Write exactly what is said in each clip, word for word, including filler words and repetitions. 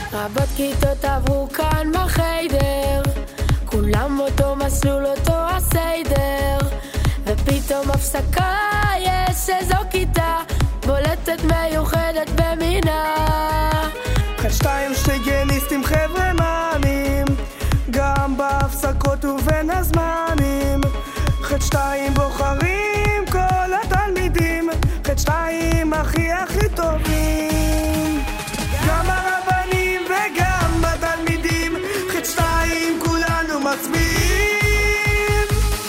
רבות כיתות עברו כאן בחיידר, כולם אותו מסלול אותו הסיידר, ופתאום הפסקה יש איזו כיתה בולטת מיוחדת במינה. אחד שתיים שתי גניסטים חבר'ה מאנים, גם בהפסקות ובין הזמנים. אחד שתיים בוחרים כל התלמידים, אחד שתיים הכי הכי טובים, גם הרבנים וגם בתלמידים. אחד שתיים כולנו מצביעים,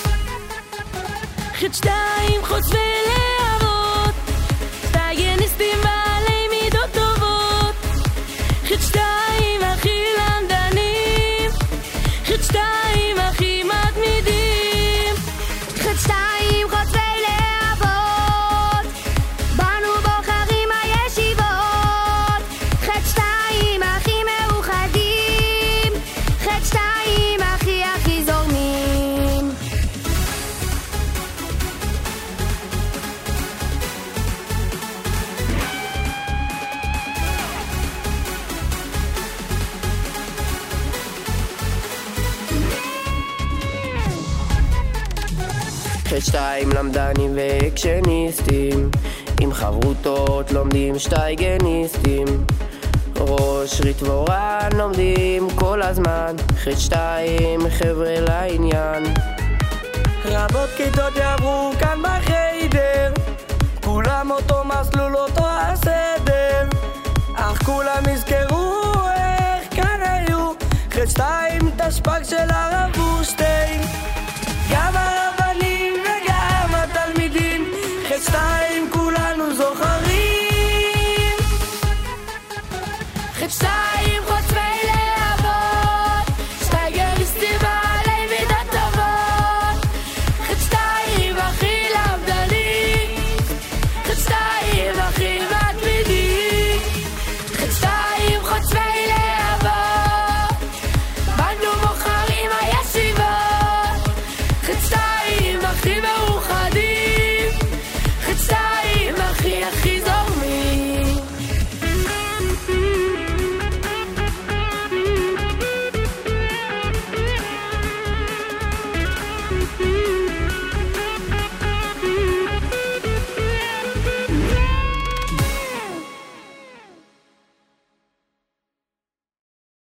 אחד שתיים חושבי להבות, סטייגניסטים בעלי מידות טובות, אחד שתיים הכי למדנים, אחד שתיים הכי מתמידים. אחד שתיים חושבי להבות, בנו בוחרים הישיבות, אחד שתיים הכי מאוחדים, אחד שתיים הכי הכי זורמים. אחד שתיים למדנים ואקשניסטים, עם חברותות לומדים שטייגניסטים, ראש ריטבורן לומדים כל הזמן. אחד שתיים חבר'ה לעניין, רבות כיתות יעברו כאן בחיידר, כולם אותו מסלול אותו הסדר,